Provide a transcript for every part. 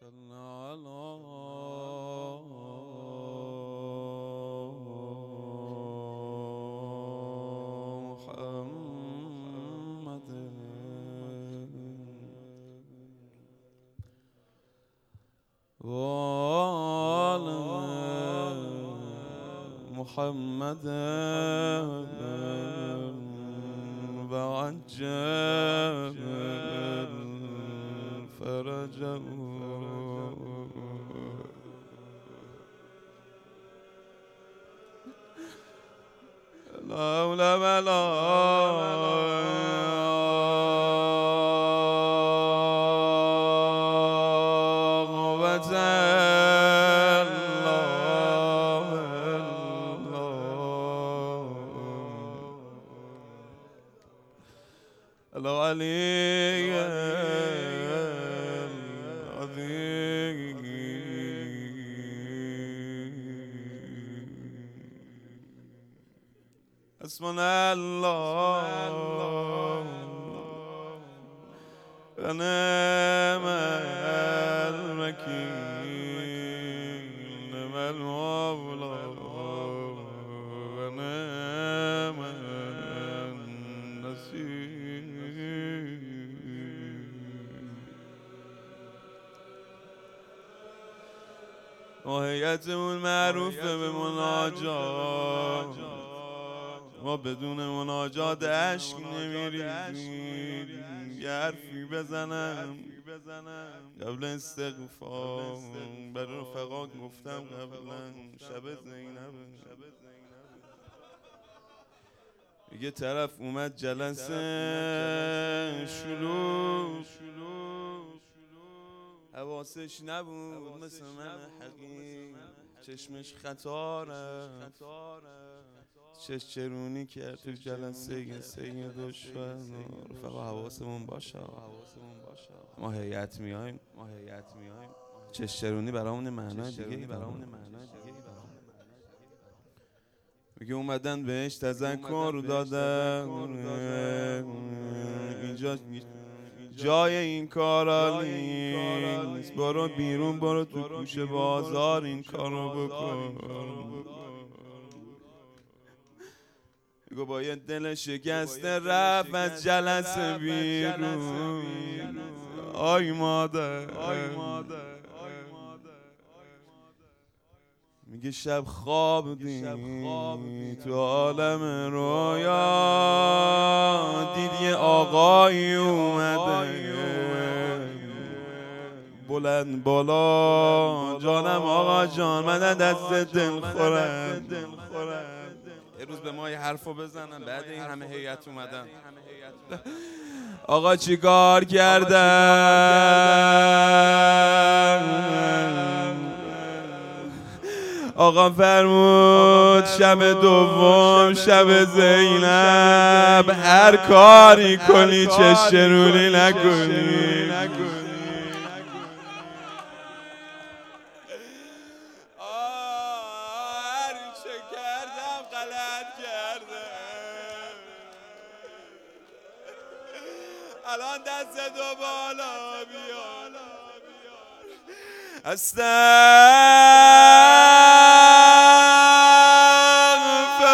صل على محمد وآل محمد وعجل فرجه لا حول ولا قوة إلا بالله العلي العظيم. حسبنا الله ونعم الوكيل، نعم المولى ونعم النصير. وهيئتمون معروفه به مناجات، ما بدون مناجات عشق نمیریزیم. یه حرفی بزنم قبل استغفار، برای رفقا گفتم قبلا شب زینب. یه طرف اومد جلسه شلوغ، حواسش نبود مثل من حقیق، چشمش خطا رفت، چش چرونی کرد تو جلسه سید دشمن. رفقا حواسمون باشه، ما هیئت میایم، چش چرونی برامون معنای دیگه میگه اومدن بهش تذکر دادن، اینجا جای این کارا نیست، برو بیرون، برو تو کوچه بازار این کارو بکن. میگه با یه دل شکسته رفت از جلسه بیرون. آی مادر میگه شب خواب دید، تو عالم رویا دید یه آقایی اومده بلند بالا، جانم آقا جان من دست دل خورم. یه روز به ما یه حرفو بزنن بعد این همه هیئت اومدن. آقا چی کار کردن؟ آقا فرمود شب دوم شب زینب، هر کاری کنی چش چرونی نکنی. هر چه کردم غلط کردم، الان دست دو بالا بیار. استغفر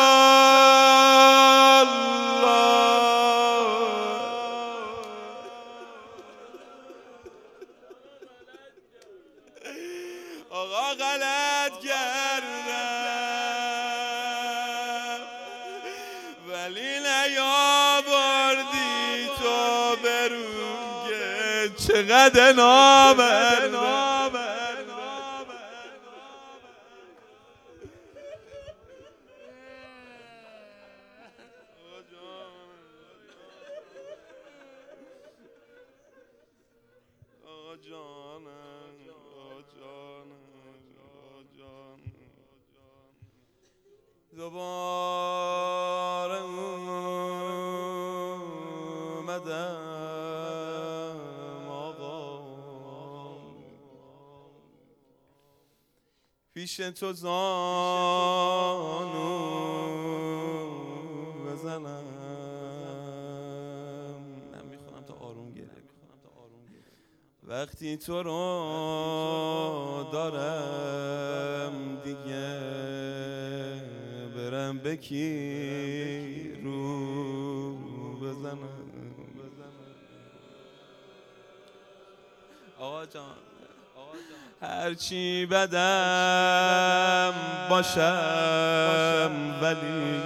الله. آقا غلط کردم ولی نیاوردی تو برون که چقدر نامردم. دوباره اومدم آقا پیش تو زانو بزنم. من میخونم تا آروم گریه کنم. وقتی تو رو دارم دیگه برم بکی رو بزنم. آقا جان هرچی بدم باشم ولی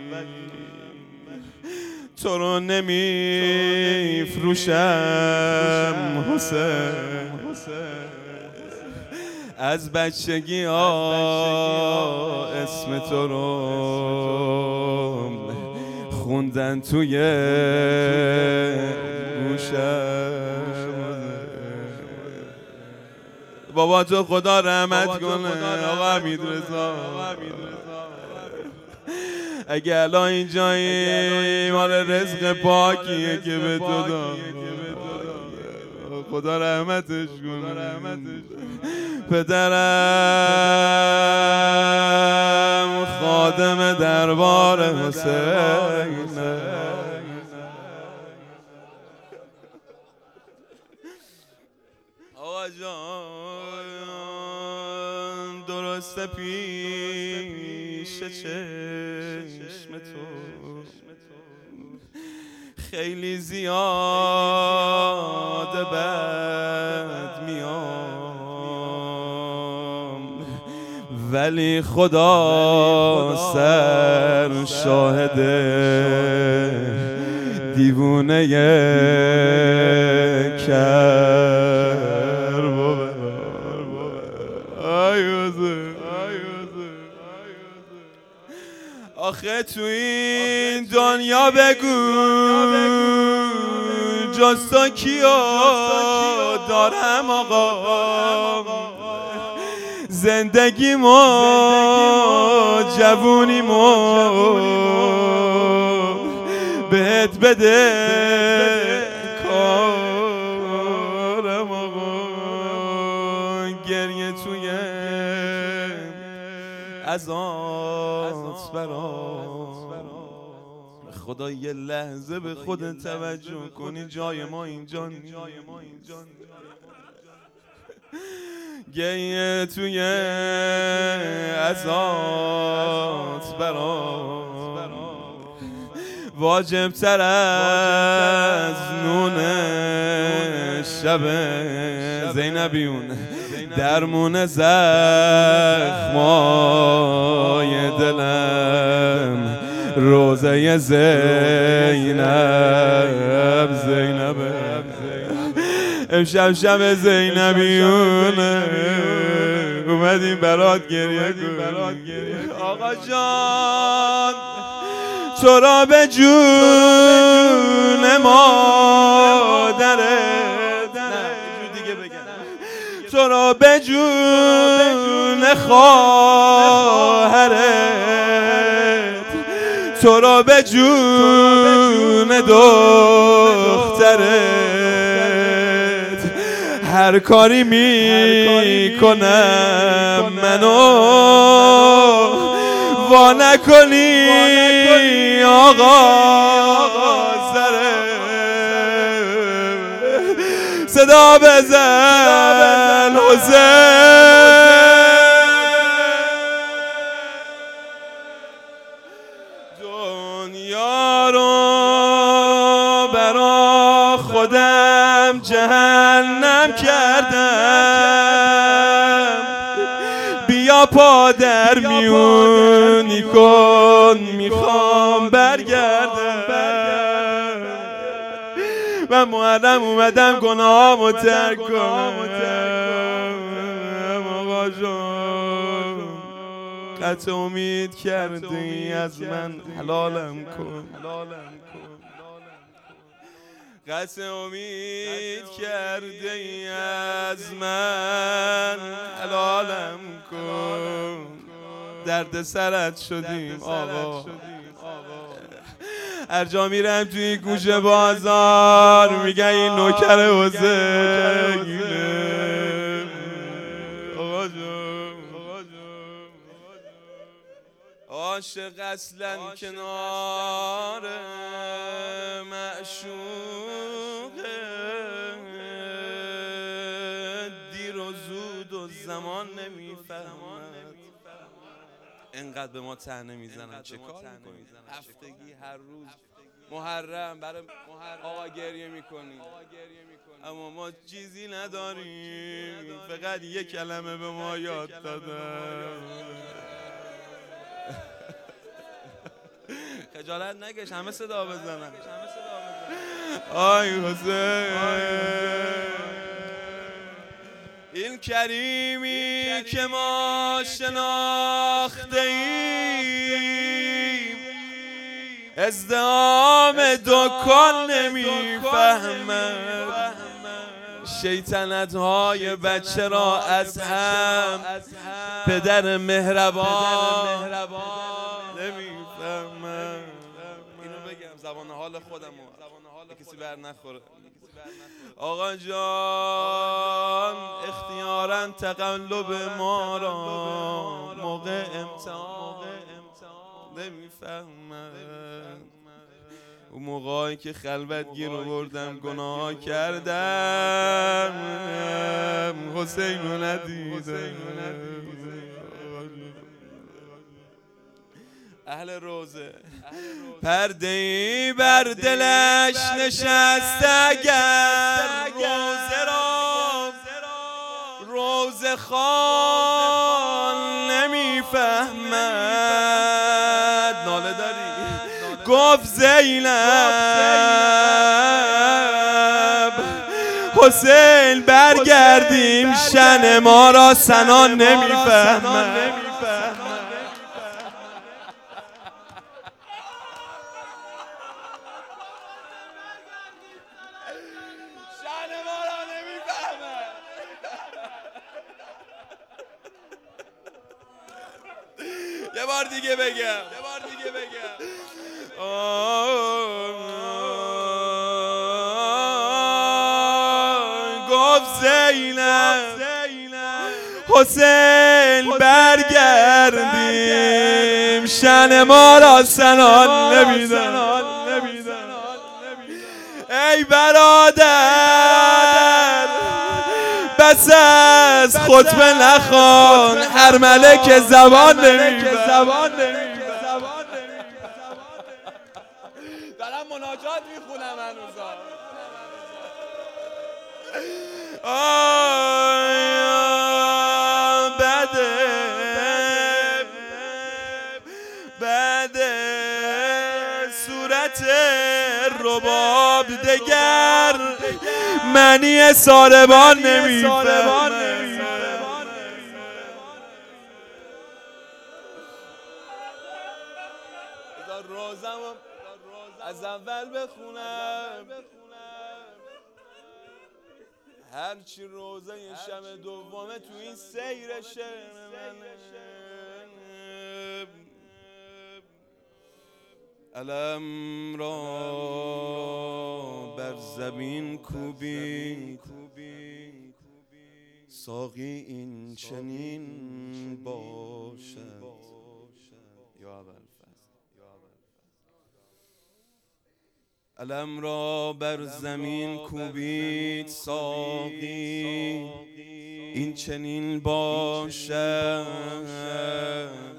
تو رو نمی فروشم حسین. از بچگی اسم تو رو خوندن توی گوشم. بابا تو خدا رحمت کنه آقا حمیدرضا. اگه الان اینجایی مال رزق پاکیه که به تو داد، خدا رحمتش کنه. پدرم خادم دربار حسین. آقا جان درسته پیش چشم تو خیلی زیاده بد میام، ولی خدا سر شاهده دیوونه کربابه. آخه تو این دنیا بگو جز تو کیو دارم آقا، زندگیمو جوونیمو بهت بده کارم آقا. گریه توی ازات برام خدا یه لحظه به خودت توجه کنی، جای ما اینجا نیست. گریه توی ازات برام واجب تر از نون شب زینبیون، درمون زخمای دلم روزه زینب. امشب شب زینبیونه اومدیم برات گریه کنیم. آقا جان تو را به جون مادرت، تو را به جون خواهرت، تو را به جون دخترت، هر کاری میکنم منو وا نکنی آقا زره. صدا بزن حسین. دنیا رو برا خودم جهنم کردم، بیا پادر میونی کن میخوام برگردم. من محرم اومدم گناهامو ترک کنم. آقا جان قطع امید کردی از من حلالم کن، قطع امید کردی از من حلالم کن. درد سرت شدیم آقا، هر جا میرم توی گوشه بازار میگن این نوکر حسینه. آقا جان عاشق اصلا کنار معشوقه، دیر و زود و زمان نمیفهمد. اینقدر به ما طعنه میزنن، چه کار میکنید؟ هفتگی هر روز محرم برای آقا گریه میکنیم، اما ما چیزی نداریم، فقط یک کلمه به ما یاد دادن. خجالت نکش، همه صدا بزنن. آی حسین، این کریمی که ما شناخته ایم ازدحام دکان نمیفهمد، شیطنت های بچه را از هم پدر مهربان نمیفهمد. اینو بگم زبان حال خودمو کسی بر نخوره. آقا جان اختیاراً تقلب ما را موقع امتحان نمیفهمد. اون موقعی که خلوت گیر آوردم گناه کردم، حسین رو ندیدم. اهل روزه پرده‌ای بر دلش نشسته، اگر روزه خوان نمیفهمد. ناله داری؟ گفت زینب حسین برگردیم، شن ما را سنان نمیفهمد. یه بار دیگه بگم گفت زینب حسین برگردیم، شن ما را سنان نمیدن. ای برادر بس از خطبه نخوان، هر ملک زبان نمیفهمد. دارم مناجات میخونم هنوزا. بعد صورت رباب دگر معنی ساربان نمیفهمد. روزم از اول بخونم، هرچی روزه شب دومه تو این سیر شعر منه. علم را بر زمین کوبید، ساقی این چنین باشد. علم را بر زمین کوبید، ساقی این چنین باشد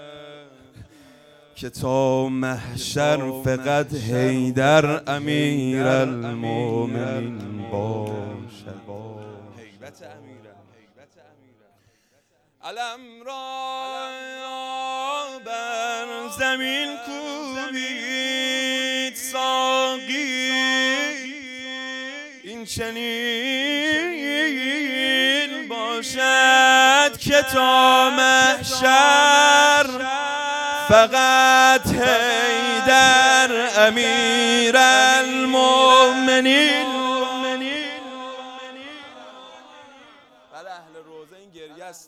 که تا محشر فقط حیدر امیرالمومنین باشد. هیبت علم را بر زمین کوبید، ساقی این چنین باشد که تا محشر فقط حیدر امیرالمومنین. برای اهل روزه این گریه است.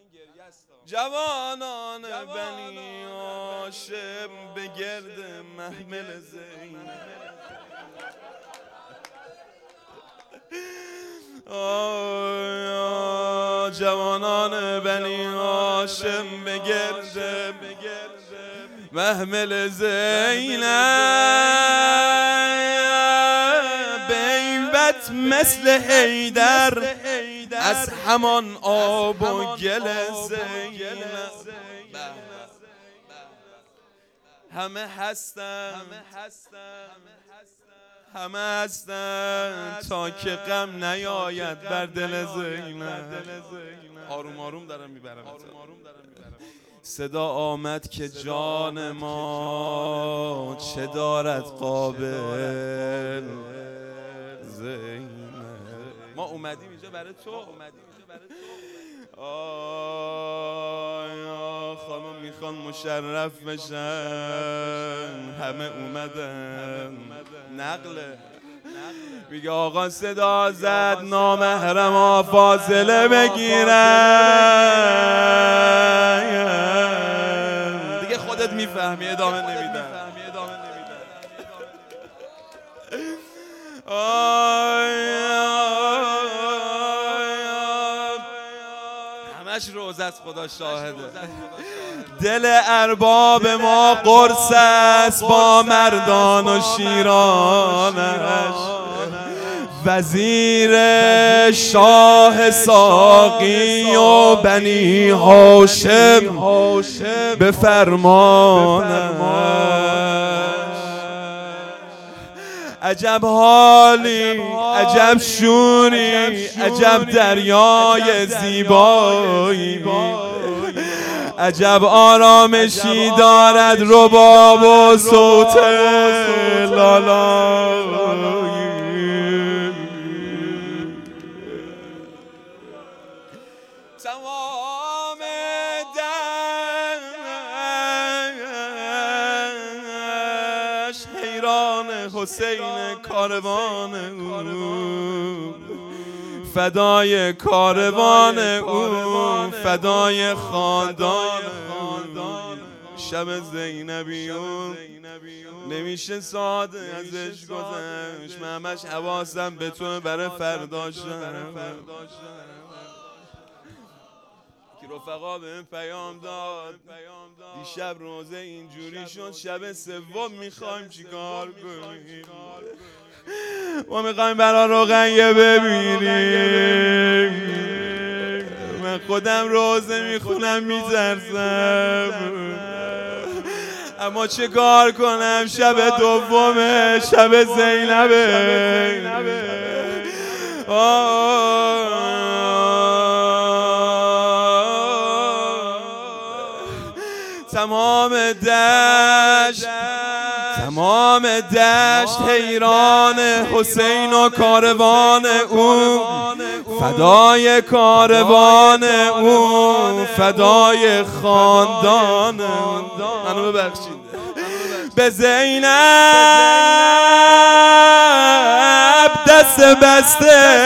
جوانان بنی هاشم به گرد محمل زینب، جوانان بنی هاشم به گرد محمل زینب، بیبت مثل حیدر از همان آب و گل زینب همه هستن تا که غم نیاید بر دل زینب. آروم آروم دارم میبرم. صدا آمد که جان ما چه دارد قابل زینب. ما اومدیم اینجا برای تو. آیا خانم میخوان مشرف بشن، همه اومدن. نقله میگه آقا صدا زد نامحرما فاصله بگیرن. دیگه خودت میفهمی، ادامه نمیدن. همش روزه است، خدا شاهده. دل ارباب ما قرص است با مردان و شیرانش. وزیر شاه ساقی و بنی هاشم به فرمانش. عجب حالی، عجب شوری، عجب دریای زیبایی، عجب آرامشی دارد رباب و صوت لالایی. تمام دشت حیران حسین کاروان او، فدای کاروان او، فدای خاندان. شب زینبیون نمیشه ساده ازش گذشت. من همش حواسم به تو برای فرداش دارم. که رفقا به پیام داد دیشب روزه اینجوری شد، شب سوم میخوایم چیکار کنیم؟ ما میخوایم برا رقیه ببینیم. من خودم روزه میخونم میترسم، اما چه کار کنم؟ شب دومه، شب زینبه. تمام دشت حیران حسین و کاروان او، فدای کاروان او، فدای خاندان. منو ببخشید. به زینب دست بسته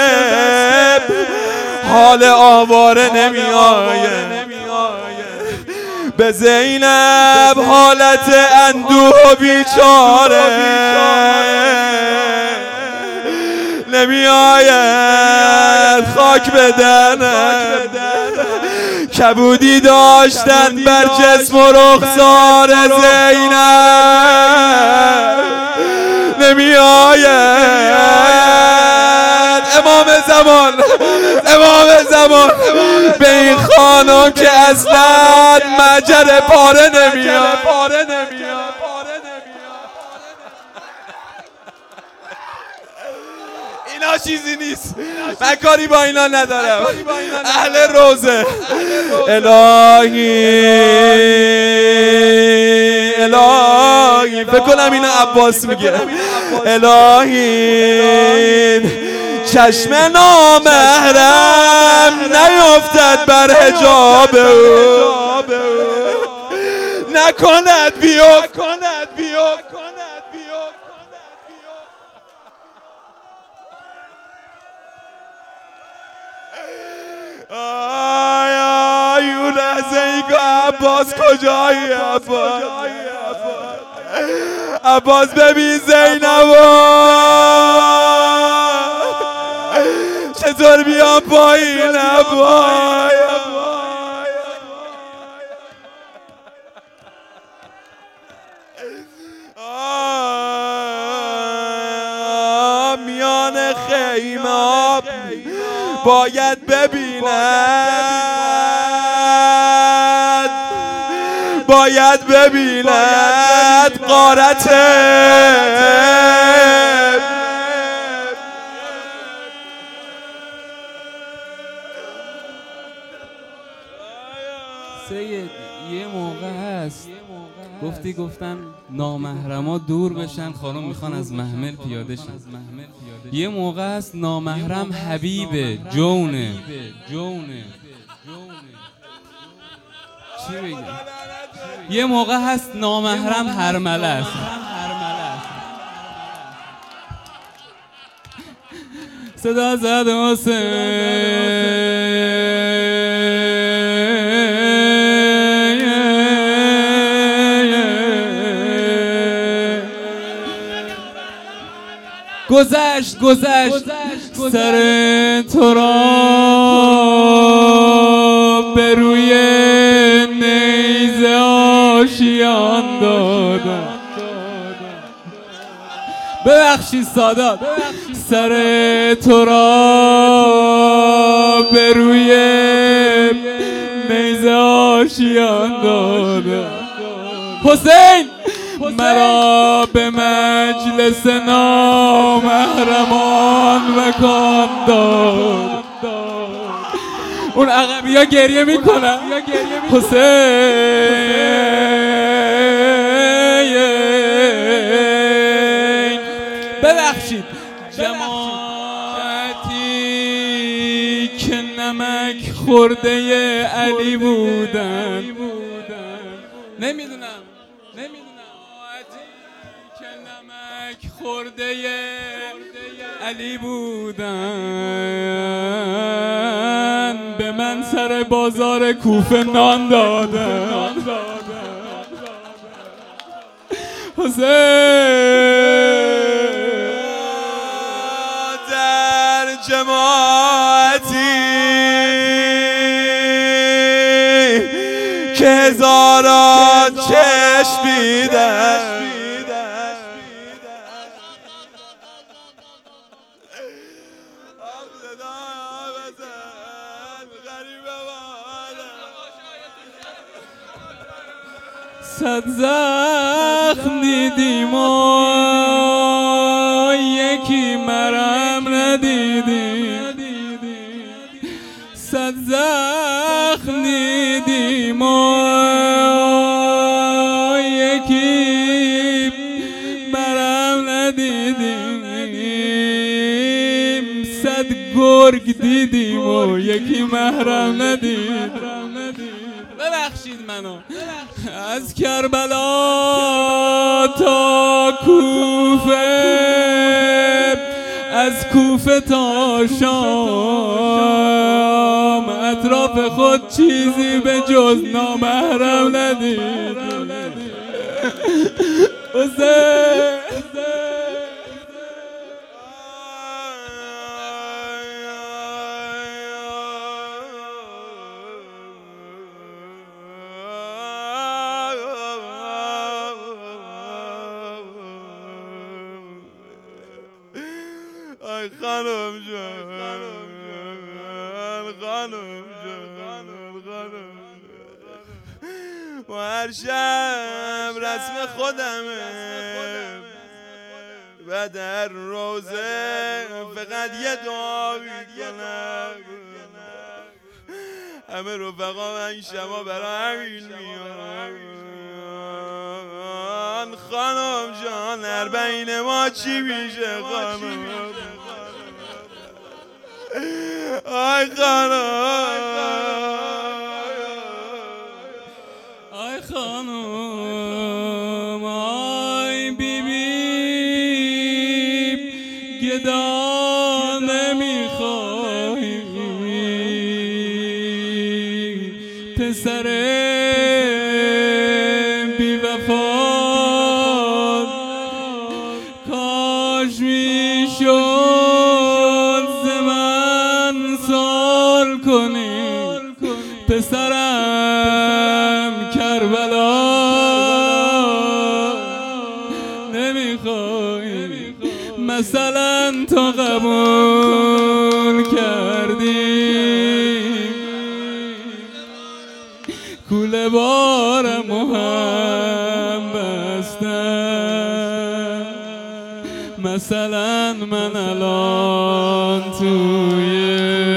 حال آواره نمی آید. به زینب حالت اندوه و بیچاره نمی آید. خاک بدن کبودی داشتن بر جسم و رخسار زینب نمی آید. امام زمان به این خانم که اصلا مجر پاره نمیاد. اینا چیزی نیست، من کاری با اینا ندارم. اهل روزه. الهی فکر کنم اینا عباس میگه. الهی چشم نامحرم نیفتد بر حجاب او، نکند بیفت. آیا اون لحظه ای که عباس کجایی؟ عباس ببین زینب چطور بیام پایین. میان خیمه آب باید ببیند غارت سید. یه موقع هست گفتن نامحرما دور بشن، خانم میخوان از محمل پیاده شن. یه موقع هست نامحرم حبیبه، جونه. چی بگم؟ یه موقع هست نامحرم هرمله است. صدا زد گذشت سر تو را به روی نیزه آشیان دادم. ببخشید سادات. سر تو را به روی نیزه آشیان دادم. حسین مرا به مجلس نامحرمان مکان داد. اون عقبی ها گریه میکنن. حسین ببخشید جماعتی که نمک خورده علی بودن. نمیدونم که نمک خورده علی بودن، به من سر بازار کوفه نان دادن. حسین در جماعتی که هزاران چشم دیدن، صد زخم دیدیم و یکی مرهم ندیدیم. صد زخم دیدیم و یکی مرهم ندیدیم. صد گرگ دیدیم و یکی محرم ندیدیم. ببخشید منو. از کربلا تا کوفه، از کوفه تا شام، اطراف خود چیزی به جز نامحرم ندید. حسین خانم جان و هر شب رسم خودمه و در روزه فقط یه دعا میکنم. همه رفقا من شما برای همین میان. خانم جان در بین ما چی میشه خانم؟ آی خانم آی بیبی گدا نمیخوایی، پسر بی وفا کاش میشد ز من سوال کنی. پسرم کربلا نمیخوای، مثلا تو تو قبول کردی، کوله بارمو هم بستن. مثلا من الان توی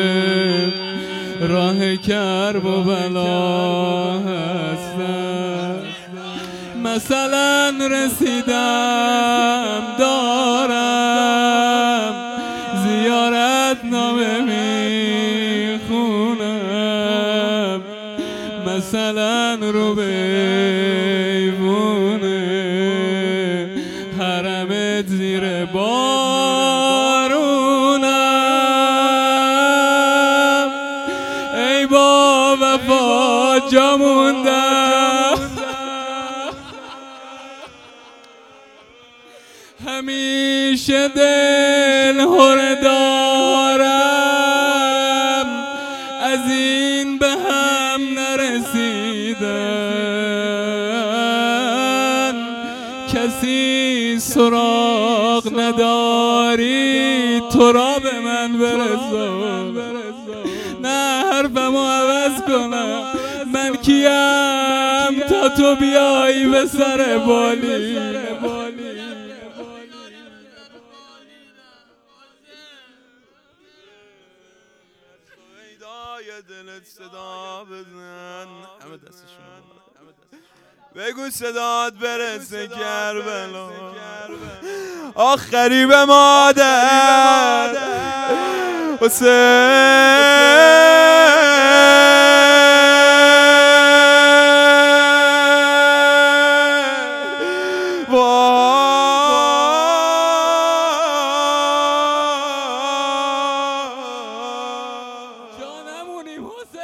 راه کرب و بلا هستم، مثلا رسیدم دارم زیارت نامه میخونم، مثلا رو به ایوونه حرمت زیر بارونم. ای با وفا جا موندم، همیشه دل هره دارم، از این به هم نرسیدن. کسی سراغ نداری تو را به من برسون، نه حرفمو عوض کنم. من کیم تا تو بیایی به سر بالی؟ دلت صدا بزن، همه دستشون بگو صدات برسه کربلا. آخری به مادر حسین، جانمونیم حسین.